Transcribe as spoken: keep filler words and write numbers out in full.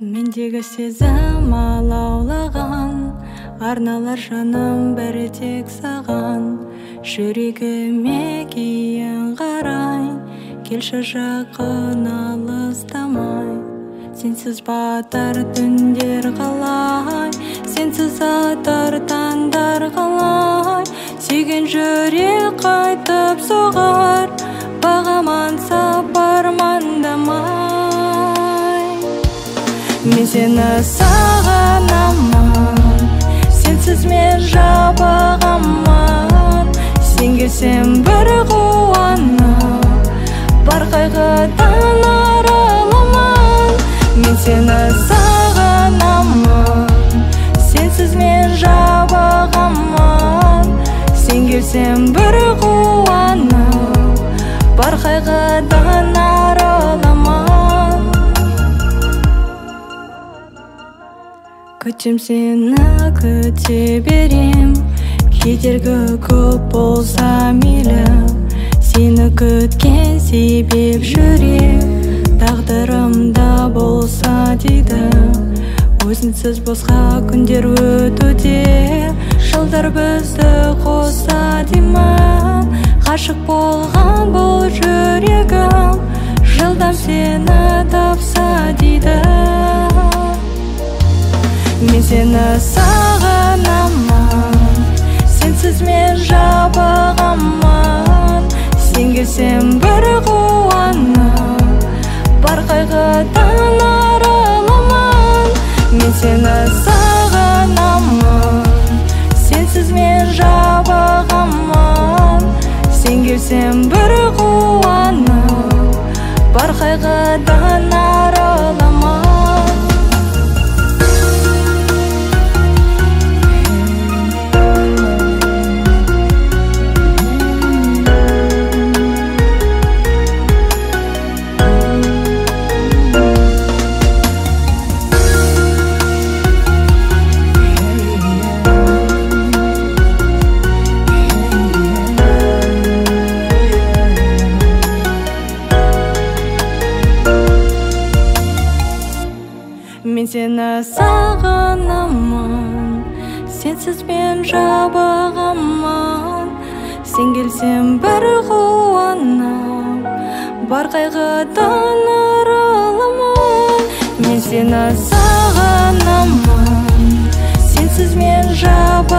Мендегі сезім алаулаған, арналар жаным бәрі тек саған. Жүрегіме кейін қарай, келші жақын алыстамай. Сенсіз батар түндер қалай, сенсіз атар таңдар қалай. Сүйген жүрек қайтып соғар, бағаманса бармандамай. Мен сені сағынамын, сенсіз мен жабығамын. Сен келсем бір қуанып, бар қайғыдан арыламын. Мен сені сағынамын, сенсіз мен жабығамын. Сен келсем бір қуанып, бар қайғыдан арыламын. Күтем сені, күте берем, кедергі көп болса мейлі. Сені күткен себеп жүрек, тағдырымда болса дейді. Өзінсіз босқа күндер өтуде, жылдар бізді қоса деймін. Ғашық болған бұл жүрегім, жылдам сені тапса дейді. Мен сені сағынамын, сенсіз мен жабығамын. Сен келсем бір қуанып, бар қайғыдан арыламын. Мен сені сағынамын, сенсіз мен жабығамын. Сен келсем бір қуанып, бар қайғыдан арыламын. Мен сені сағынамын, сенсіз мен жабығамын. Сен келсем бір қуанып, бар қайғыдан арыламын. Мен сені сағынамын, сенсіз мен жабығамын.